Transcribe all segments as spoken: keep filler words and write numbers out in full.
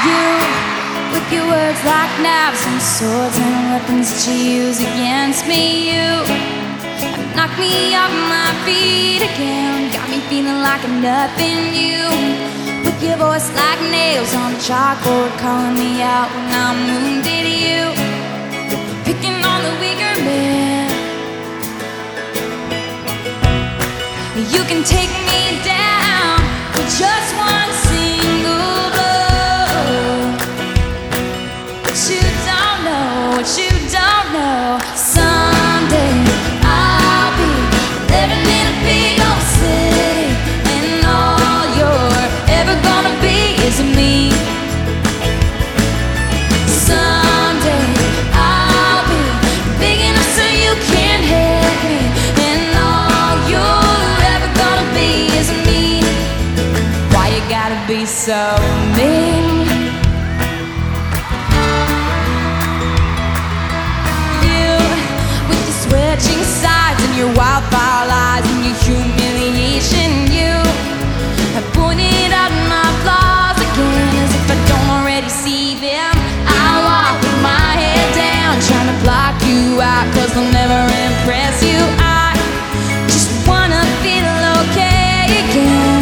You, with your words like knives and swords and weapons that you use against me. You knock me off my feet again, got me feeling like a nothing. You, with your voice like nails on a chalkboard, calling me out when I'm wounded. You, picking on the weaker man. You can take me down with just one single blow. But you don't know, what you don't know. Someday I'll be living in a big old city, and all you're ever gonna be is me. Someday I'll be big enough so you can't hit me, and all you're ever gonna be is me. Why you gotta be so mean? Switching sides and your wildfire lies and your humiliation. You have pointed out my flaws again, as if I don't already see them. I walk with my head down, trying to block you out, cause they'll never impress you. I just wanna feel okay again.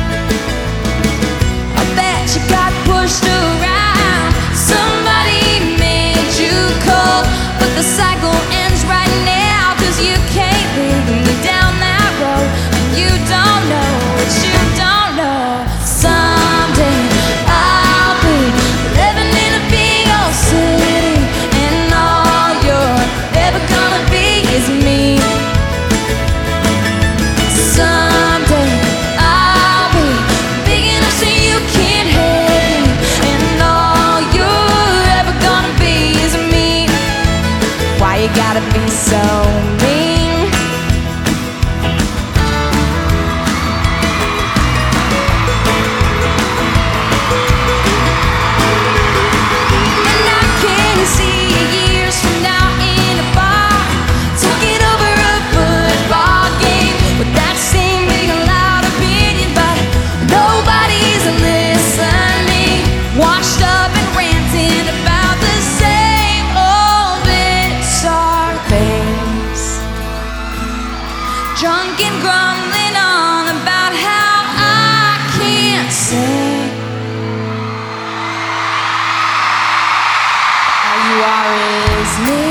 I bet you got pushed around, somebody made you cold, but the cycle ends right now. You can't lead me down that road, and you don't know what you don't know. Someday I'll be living in a big old city, and all you're ever gonna be is me. Someday I'll be big enough so you can't hit me, and all you're ever gonna be is me. Why you gotta be so mean? Drunk and grumbling on about how I can't sing. All you are is me.